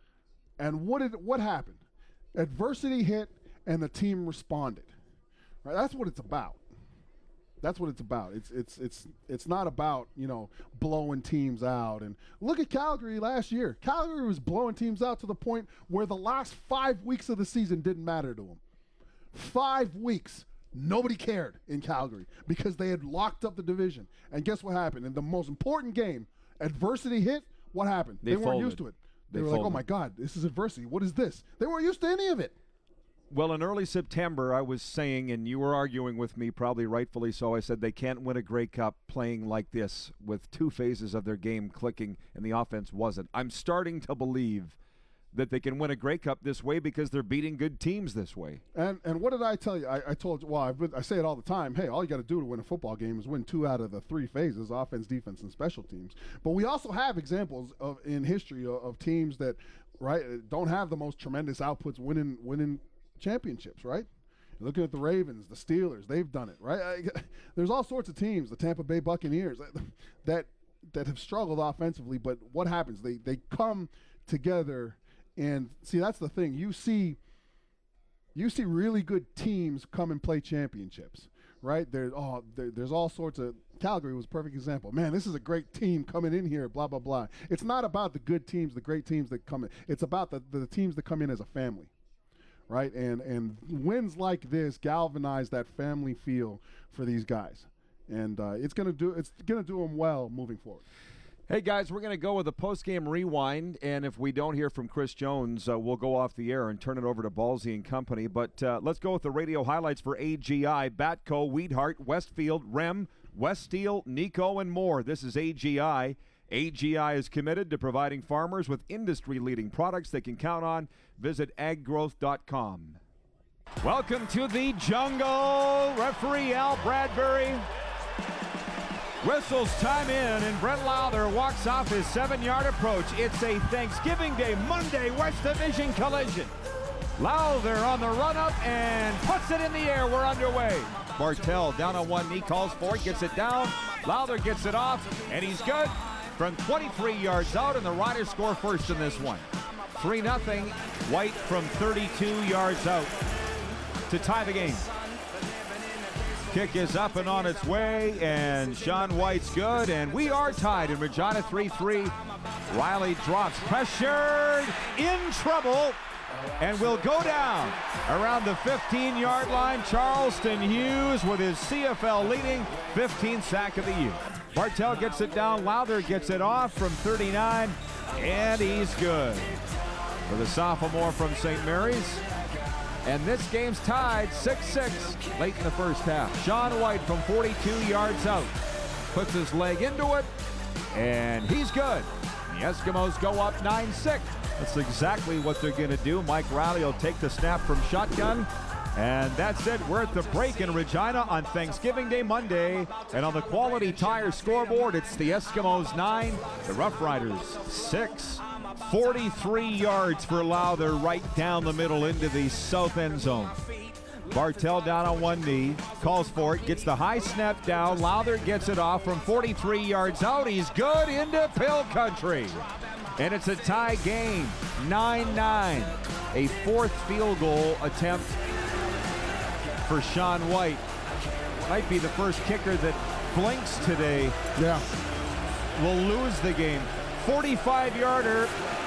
And what did what happened? Adversity hit, and the team responded. Right? That's what it's about. That's what it's about. It's it's it's it's not about, you know, blowing teams out. And look at Calgary last year. Calgary was blowing teams out to the point where the last five weeks of the season didn't matter to them. Five weeks, nobody cared in Calgary because they had locked up the division. And guess what happened? In the most important game, adversity hit. What happened? They They, weren't folded. used to it. They, They were like, folded. "Oh my God, this is adversity. What is this?" They weren't used to any of it. Well, in early September, I was saying, and you were arguing with me, probably rightfully so, I said they can't win a Grey Cup playing like this with two phases of their game clicking and the offense wasn't. I'm starting to believe that they can win a Grey Cup this way because they're beating good teams this way. And and what did I tell you? I, I told you, well, I've been, I say it all the time. Hey, all you got to do to win a football game is win two out of the three phases, offense, defense, and special teams. But we also have examples of in history of, of teams that, right, don't have the most tremendous outputs winning winning championships, right? You're looking at the Ravens, the Steelers, they've done it, right? I, there's all sorts of teams, the Tampa Bay Buccaneers, that that have struggled offensively, but what happens? They they come together, and see, that's the thing. You see you see really good teams come and play championships, right? There, oh, there, there's all sorts of – Calgary was a perfect example. Man, this is a great team coming in here, blah, blah, blah. It's not about the good teams, the great teams that come in. It's about the, the teams that come in as a family. Right, and and wins like this galvanize that family feel for these guys, and uh, it's gonna do it's gonna do them well moving forward. Hey, guys, we're going to go with a post-game rewind, and if we don't hear from Chris Jones, uh, we'll go off the air and turn it over to Ballsy and company. But uh, let's go with the radio highlights for A G I, Batco, Weedhart, Westfield, Rem, West Steel, Nico, and more. This is A G I. A G I is committed to providing farmers with industry-leading products they can count on. Visit ag growth dot com. Welcome to the jungle. Referee Al Bradbury Whistles time in, and Brett Lowther walks off his seven-yard approach. It's a Thanksgiving Day, Monday West Division collision. Lowther on the run-up and puts it in the air. We're underway. Bartell down on one knee, calls for it, gets it down. Lowther gets it off, and he's good from twenty-three yards out, and the Riders score first in this one. three nothing, White from thirty-two yards out to tie the game. Kick is up and on its way, and Sean White's good, and we are tied in Regina three three. Riley drops, pressured, in trouble, and will go down around the fifteen-yard line. Charleston Hughes with his C F L leading fifteenth sack of the year. Bartell gets it down, Lowther gets it off from thirty-nine, and he's good. For the sophomore from Saint Mary's. And this game's tied six six late in the first half. Sean White from forty-two yards out puts his leg into it, and he's good. The Eskimos go up nine six. That's exactly what they're going to do. Mike Riley will take the snap from shotgun. And that's it. We're at the break in Regina on Thanksgiving Day Monday. And on the Quality Tire scoreboard, it's the Eskimos nine, the Rough Riders six. forty-three yards for Lowther right down the middle into the south end zone. Bartell down on one knee, calls for it, gets the high snap down. Lowther gets it off from forty-three yards out. He's good into Pill Country. And it's a tie game, nine nine. A fourth field goal attempt for Sean White. Might be the first kicker that blinks today. Yeah. Will lose the game. forty-five-yarder.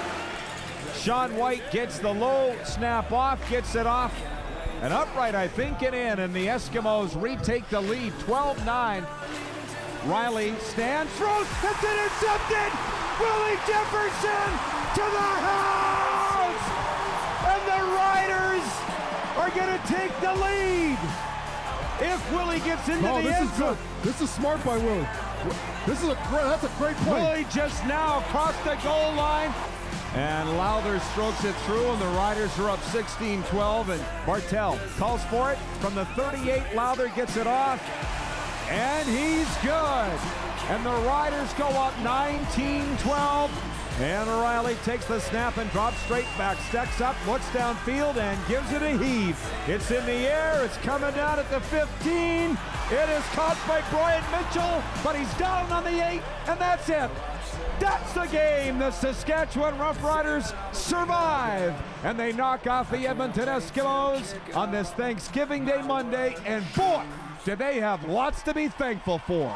Sean White gets the low snap off, gets it off, and upright, I think, and in, and the Eskimos retake the lead, twelve nine. Riley stands, throws, it's intercepted! Willie Jefferson to the house! And the Riders are going to take the lead! If Willie gets into No, the this end is zone. good. This is smart by Willie. This is a great, that's a great play. Willie just now crossed the goal line. And Lowther strokes it through, and the Riders are up sixteen twelve, and Bartell calls for it from the thirty-eight. Lowther gets it off, and he's good. And the Riders go up nineteen twelve, and Riley takes the snap and drops straight back, steps up, looks downfield, and gives it a heave. It's in the air, it's coming down at the fifteen. It is caught by Brian Mitchell, but he's down on the eight, and that's it. That's the game. The Saskatchewan Roughriders survive, and they knock off the Edmonton Eskimos on this Thanksgiving Day Monday, and boy, do they have lots to be thankful for.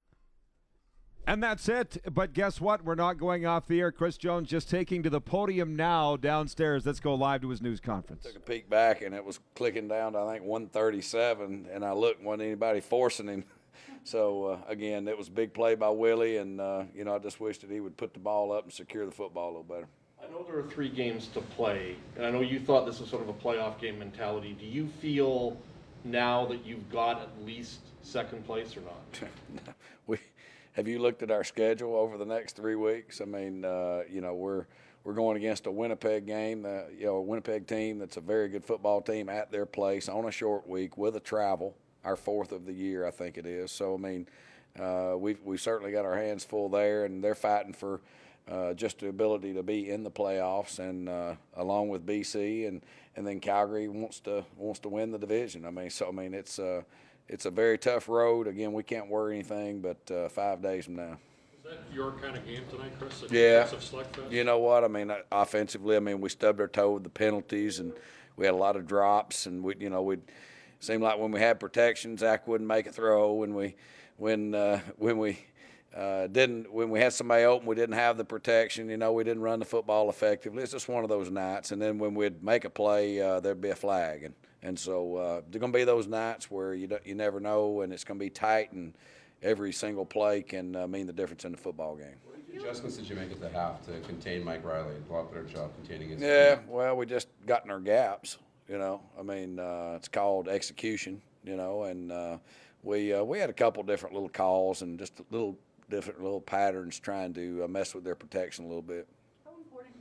And that's it, but guess what? We're not going off the air. Chris Jones just taking to the podium now downstairs. Let's go live to his news conference. Took a peek back, and it was clicking down to, I think, one thirty-seven, and I looked, wasn't anybody forcing him. So, uh, again, it was a big play by Willie, and, uh, you know, I just wish that he would put the ball up and secure the football a little better. I know there are three games to play, and I know you thought this was sort of a playoff game mentality. Do you feel now that you've got at least second place or not? we have you looked at our schedule over the next three weeks? I mean, uh, you know, we're we're going against a Winnipeg game, uh, you know, a Winnipeg team that's a very good football team at their place on a short week with a travel. Our fourth of the year, I think it is. So, I mean, uh, we've, we've certainly got our hands full there, and they're fighting for uh, just the ability to be in the playoffs, and uh, along with B C, and, and then Calgary wants to wants to win the division. I mean, so, I mean, it's, uh, it's a very tough road. Again, we can't worry anything but uh, five days from now. Is that your kind of game tonight, Chris? A Yeah. slugfest? You know what? I mean, offensively, I mean, we stubbed our toe with the penalties, and we had a lot of drops, and we, you know, we'd – seemed like when we had protection, Zach wouldn't make a throw. When we, when uh, when we uh, didn't, when we had somebody open, we didn't have the protection. You know, we didn't run the football effectively. It's just one of those nights. And then when we'd make a play, uh, there'd be a flag. And and so uh, there's going to be those nights where you don't, you never know, and it's going to be tight, and every single play can uh, mean the difference in the football game. What adjustments did you make at the half to contain Mike Riley? A lot better job containing his Yeah, team. well, we just got in our gaps. You know, I mean, uh, it's called execution. You know, and uh, we uh, we had a couple different little calls and just little different little patterns trying to uh, mess with their protection a little bit. How important was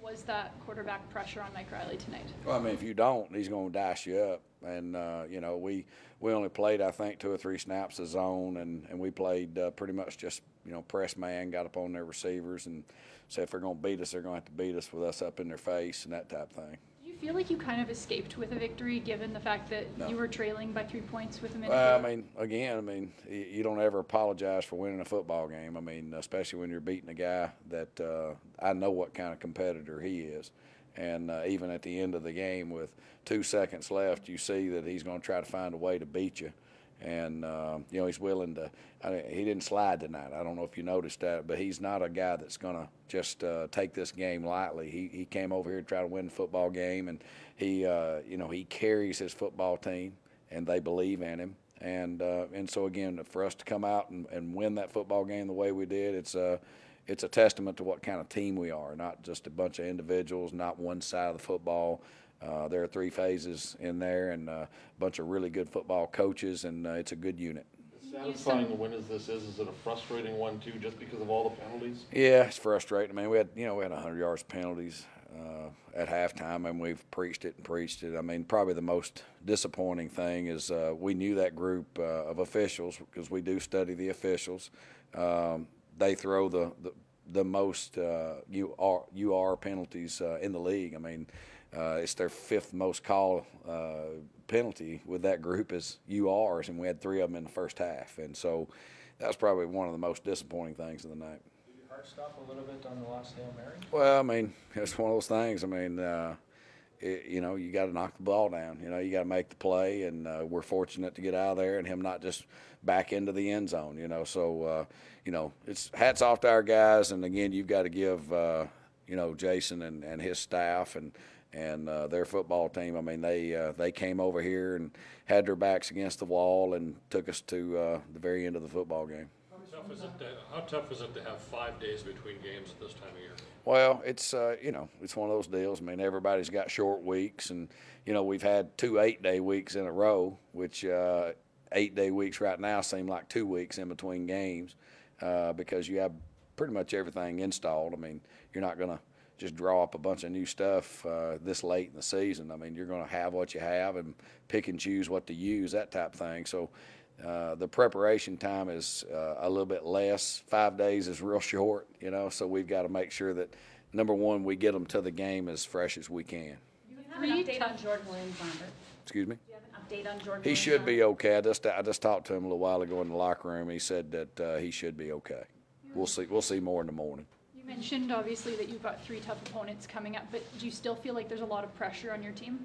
was that quarterback pressure on Mike Riley tonight? Well, I mean, if you don't, he's going to dice you up. And, uh, you know, we, we only played, I think, two or three snaps of zone, and, and we played uh, pretty much just, you know, press man, got up on their receivers, and said if they're going to beat us, they're going to have to beat us with us up in their face and that type of thing. Do you feel like you kind of escaped with a victory given the fact that No. you were trailing by three points with a minute Well, to I mean, again, I mean, you, you don't ever apologize for winning a football game. I mean, especially when you're beating a guy that uh, I know what kind of competitor he is. And uh, even at the end of the game with two seconds left, you see that he's going to try to find a way to beat you. And, uh, you know, he's willing to I mean, – he didn't slide tonight. I don't know if you noticed that, but he's not a guy that's going to just uh, take this game lightly. He he came over here to try to win the football game, and he, uh, you know, he carries his football team, and they believe in him. And, uh, and so, again, for us to come out and, and win that football game the way we did, it's uh, – it's a testament to what kind of team we are, not just a bunch of individuals, not one side of the football. Uh, there are three phases in there and uh, a bunch of really good football coaches, and uh, it's a good unit. As satisfying a win as this is, is it a frustrating one, too, just because of all the penalties? Yeah, it's frustrating. I mean, we had, you know, we had one hundred yards penalties uh, at halftime, and we've preached it and preached it. I mean, probably the most disappointing thing is uh, we knew that group uh, of officials, because we do study the officials. Um, They throw the, the, the most uh, U R, U R penalties uh, in the league. I mean, uh, it's their fifth most call uh, penalty with that group is U Rs, and we had three of them in the first half. And so that was probably one of the most disappointing things of the night. Did your heart stop a little bit on the last Hail Mary? Well, I mean, it's one of those things. I mean, uh, it, you know, you got to knock the ball down. You know, you got to make the play, and uh, we're fortunate to get out of there and him not just back into the end zone, you know. So, uh, you know, it's hats off to our guys. And, again, you've got to give, uh, you know, Jason and, and his staff and and uh, their football team. I mean, they uh, they came over here and had their backs against the wall and took us to uh, the very end of the football game. How tough is it to, how tough is it to have five days between games at this time of year? Well, it's, uh, you know, it's one of those deals. I mean, everybody's got short weeks, and, you know, we've had two eight-day weeks in a row, which uh, eight-day weeks right now seem like two weeks in between games uh, because you have pretty much everything installed. I mean, you're not going to just draw up a bunch of new stuff uh, this late in the season. I mean, you're going to have what you have and pick and choose what to use, that type of thing. So uh, the preparation time is uh, a little bit less. Five days is real short, you know, so we've got to make sure that, number one, we get them to the game as fresh as we can. Do you have an update on Jordan Williams, Lambert? Excuse me? Do you have an update on Jordan He Williams? should be okay. I just I just talked to him a little while ago in the locker room. He said that uh, he should be okay. We'll see. We'll see more in the morning. You mentioned, obviously, that you've got three tough opponents coming up, but do you still feel like there's a lot of pressure on your team?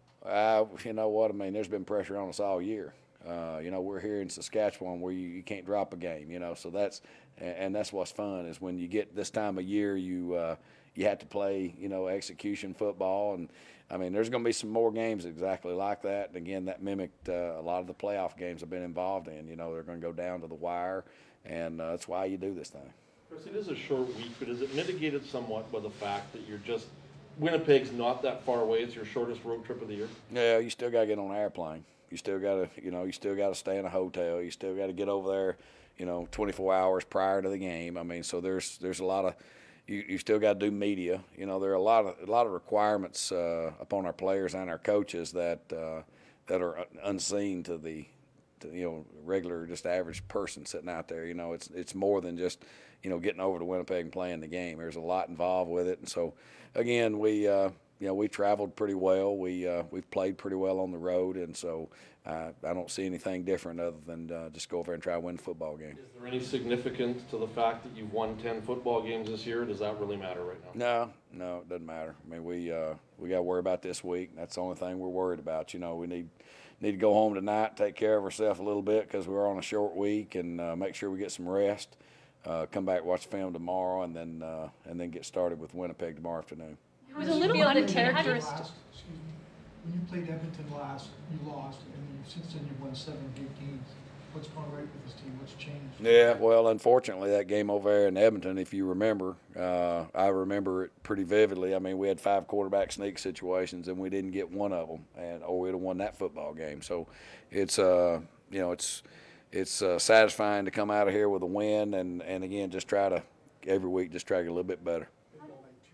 Uh, you know what? I mean, there's been pressure on us all year. Uh, you know, we're here in Saskatchewan where you, you can't drop a game, you know, so that's and, and that's what's fun is when you get this time of year, you uh, you have to play, you know, execution football. And, I mean, there's going to be some more games exactly like that. And, again, that mimicked uh, a lot of the playoff games I've been involved in. You know, they're going to go down to the wire, and uh, that's why you do this thing. Chris, it is a short week, but is it mitigated somewhat by the fact that you're just – Winnipeg's not that far away. It's your shortest road trip of the year? Yeah, you still got to get on an airplane. You still got to, you know, you still got to stay in a hotel. You still got to get over there, you know, twenty-four hours prior to the game. I mean, so there's there's a lot of you, you still got to do media. You know, there are a lot of a lot of requirements uh, upon our players and our coaches that uh, that are unseen to the to, you know, regular just average person sitting out there. You know, it's it's more than just, you know, getting over to Winnipeg and playing the game. There's a lot involved with it, and so again, we. Uh, You know, we traveled pretty well. We uh, we've played pretty well on the road, and so uh, I don't see anything different other than uh, just go over there and try to win a football game. Is there any significance to the fact that you've won ten football games this year? Does that really matter right now? No, no, it doesn't matter. I mean, we uh, we got to worry about this week. That's the only thing we're worried about. You know, we need need to go home tonight, take care of ourselves a little bit because we're on a short week, and uh, make sure we get some rest. Uh, come back, watch film tomorrow, and then uh, and then get started with Winnipeg tomorrow afternoon. It was a little uncharacteristic. Last, excuse me, when you played Edmonton last, you lost, and you, since then you've won seven big games. What's gone right with this team? What's changed? Yeah, well, unfortunately, that game over there in Edmonton, if you remember, uh, I remember it pretty vividly. I mean, we had five quarterback sneak situations, and we didn't get one of them, and or we'd have won that football game. So, it's uh, you know, it's it's uh, satisfying to come out of here with a win, and and again, just try to every week just try to get a little bit better.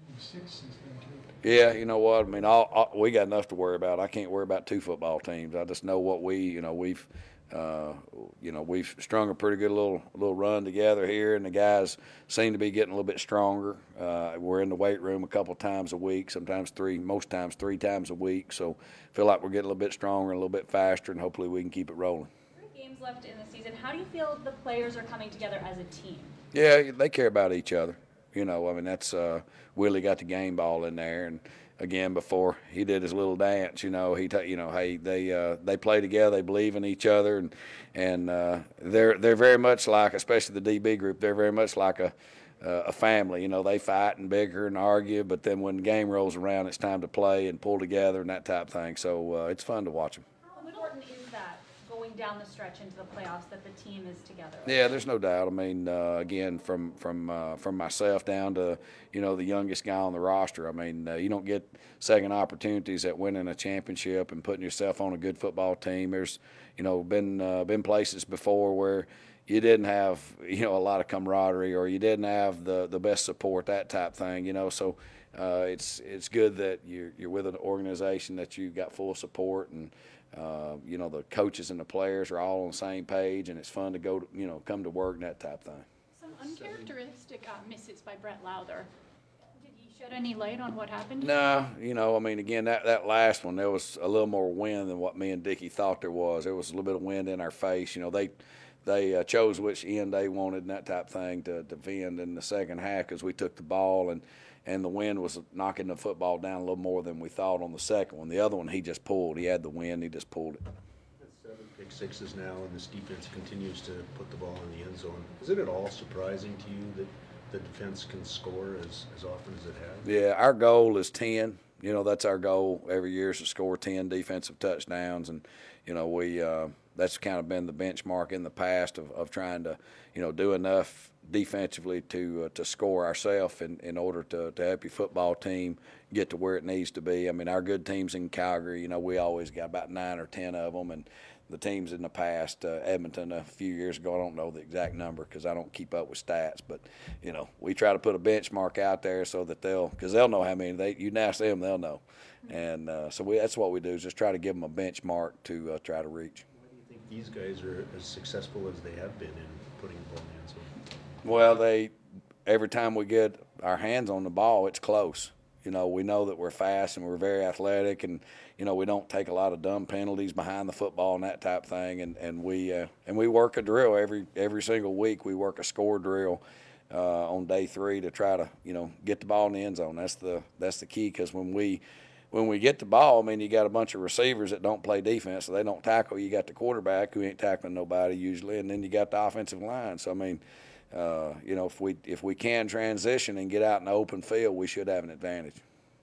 You've six since then, too. Yeah, you know what? I mean, all, all, we got enough to worry about. I can't worry about two football teams. I just know what we, you know, we've, uh, you know, we've strung a pretty good little little run together here, and the guys seem to be getting a little bit stronger. Uh, we're in the weight room a couple times a week, sometimes three, most times three times a week. So feel like we're getting a little bit stronger, and a little bit faster, and hopefully we can keep it rolling. Three games left in the season. How do you feel the players are coming together as a team? Yeah, they care about each other. You know, I mean, that's uh, Willie got the game ball in there, and again, before he did his little dance, you know, he, t- you know, hey, they uh, they play together, they believe in each other, and and uh, they're they're very much like, especially the D B group, they're very much like a uh, a family. You know, they fight and bicker and argue, but then when the game rolls around, it's time to play and pull together and that type of thing. So uh, it's fun to watch them. How important is that going down the stretch into the playoffs that the team is together? Yeah, there's no doubt. I mean, uh, again, from from uh, from myself down to, you know, the youngest guy on the roster. I mean, uh, you don't get second opportunities at winning a championship and putting yourself on a good football team. There's, you know, been uh, been places before where you didn't have, you know, a lot of camaraderie, or you didn't have the the best support, that type thing. You know, so uh, it's it's good that you're you're with an organization that you got full support, and Uh, you know, the coaches and the players are all on the same page, and it's fun to go to, you know, come to work and that type of thing. Some uncharacteristic uh, misses by Brett Lowther. Did he shed any light on what happened? No, you know, I mean, again, that, that last one, there was a little more wind than what me and Dickie thought there was. There was a little bit of wind in our face. You know, they they uh, chose which end they wanted and that type of thing to defend in the second half, because we took the ball, and and the wind was knocking the football down a little more than we thought on the second one. The other one, he just pulled. He had the wind. He just pulled it. That's seven pick sixes now, and this defense continues to put the ball in the end zone. Is it at all surprising to you that the defense can score as, as often as it has? Yeah, our goal is ten. You know, that's our goal every year, is to score ten defensive touchdowns. And, you know, we uh, that's kind of been the benchmark in the past of, of trying to, you know, do enough defensively to uh, to score ourselves in, in order to, to help your football team get to where it needs to be. I mean, our good teams in Calgary, you know, we always got about nine or ten of them, and the teams in the past, uh, Edmonton a few years ago, I don't know the exact number because I don't keep up with stats, but, you know, we try to put a benchmark out there so that they'll, because they'll know how many, they, you can ask them, they'll know. And uh, so we, that's what we do, is just try to give them a benchmark to uh, try to reach. Why do you think these guys are as successful as they have been in putting the ball in the end zone? Well, they every time we get our hands on the ball, it's close. You know, we know that we're fast and we're very athletic, and you know, we don't take a lot of dumb penalties behind the football and that type of thing. And and we uh, and we work a drill every every single week. We work a score drill uh, on day three to try to, you know, get the ball in the end zone. That's the that's the key, because when we when we get the ball, I mean, you got a bunch of receivers that don't play defense, so they don't tackle. You got the quarterback who ain't tackling nobody usually, and then you got the offensive line. So I mean, Uh, you know, if we if we can transition and get out in the open field, we should have an advantage.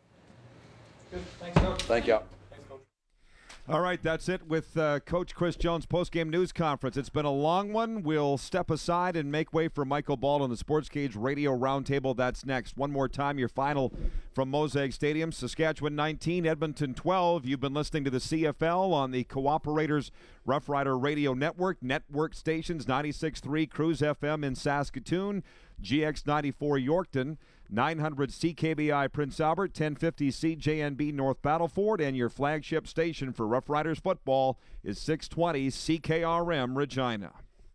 Good. Thanks, Coach. Thank y'all. Thanks, Coach. All right, that's it with uh, Coach Chris Jones' postgame news conference. It's been a long one. We'll step aside and make way for Michael Ball on the Sports Cage Radio Roundtable. That's next. One more time, your final from Mosaic Stadium. Saskatchewan nineteen, Edmonton twelve. You've been listening to the C F L on the Cooperators Rough Rider Radio Network. Network stations, ninety-six point three Cruise F M in Saskatoon, G X ninety-four Yorkton, nine hundred C K B I Prince Albert, ten fifty C J N B North Battleford, and your flagship station for Rough Riders football is six twenty C K R M Regina.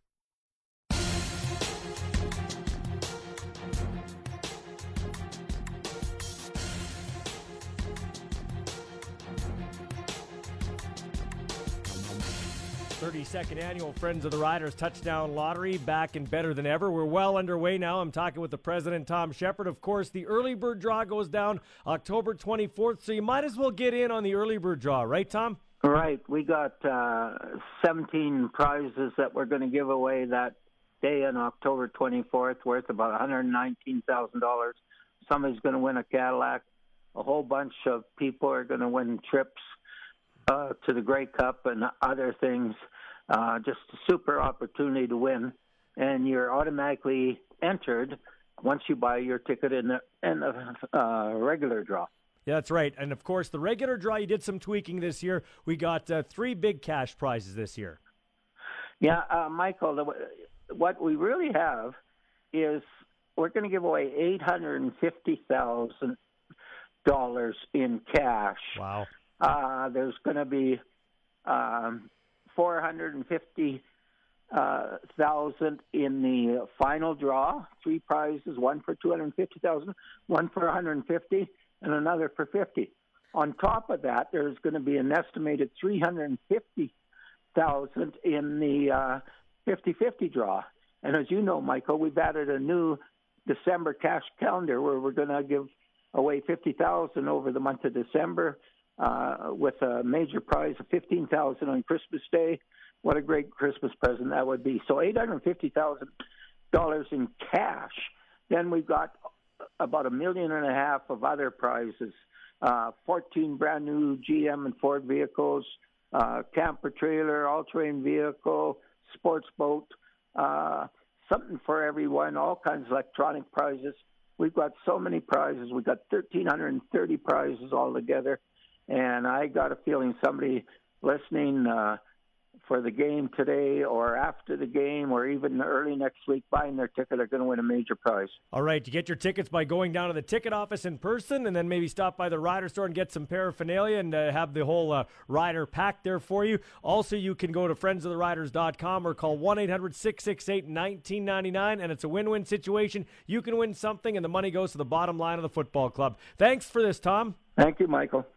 thirty-second annual Friends of the Riders Touchdown Lottery back and better than ever. We're well underway now. I'm talking with the president, Tom Shepard. Of course, the early bird draw goes down October twenty-fourth, so you might as well get in on the early bird draw, right, Tom? Right. We got uh, seventeen prizes that we're going to give away that day on October twenty-fourth, worth about one hundred nineteen thousand dollars. Somebody's going to win a Cadillac. A whole bunch of people are going to win trips uh, to the Grey Cup and other things. Uh, just a super opportunity to win, and you're automatically entered once you buy your ticket in the, in the uh, regular draw. Yeah, that's right. And, of course, the regular draw, you did some tweaking this year. We got uh, three big cash prizes this year. Yeah, uh, Michael, the, what we really have is we're going to give away eight hundred fifty thousand dollars in cash. Wow. Uh, there's going to be um, four hundred fifty uh, thousand in the final draw. Three prizes: one for two hundred fifty thousand, one for one hundred fifty, and another for fifty. On top of that, there's going to be an estimated three hundred fifty thousand in the uh, fifty-fifty draw. And as you know, Michael, we've added a new December cash calendar where we're going to give away fifty thousand over the month of December, uh, with a major prize of fifteen thousand on Christmas Day. What a great Christmas present that would be! So eight hundred fifty thousand dollars in cash. Then we've got about a million and a half of other prizes. Uh, fourteen brand new G M and Ford vehicles, uh, camper trailer, all-terrain vehicle, sports boat, uh, something for everyone, all kinds of electronic prizes. We've got so many prizes. We've got one thousand three hundred thirty prizes altogether. And I got a feeling somebody listening uh, for the game today or after the game or even early next week buying their ticket are going to win a major prize. All right, you get your tickets by going down to the ticket office in person and then maybe stop by the Rider store and get some paraphernalia and uh, have the whole uh, Rider pack there for you. Also, you can go to friends of the riders dot com or call one eight hundred six six eight one nine nine nine, and it's a win-win situation. You can win something and the money goes to the bottom line of the football club. Thanks for this, Tom. Thank you, Michael.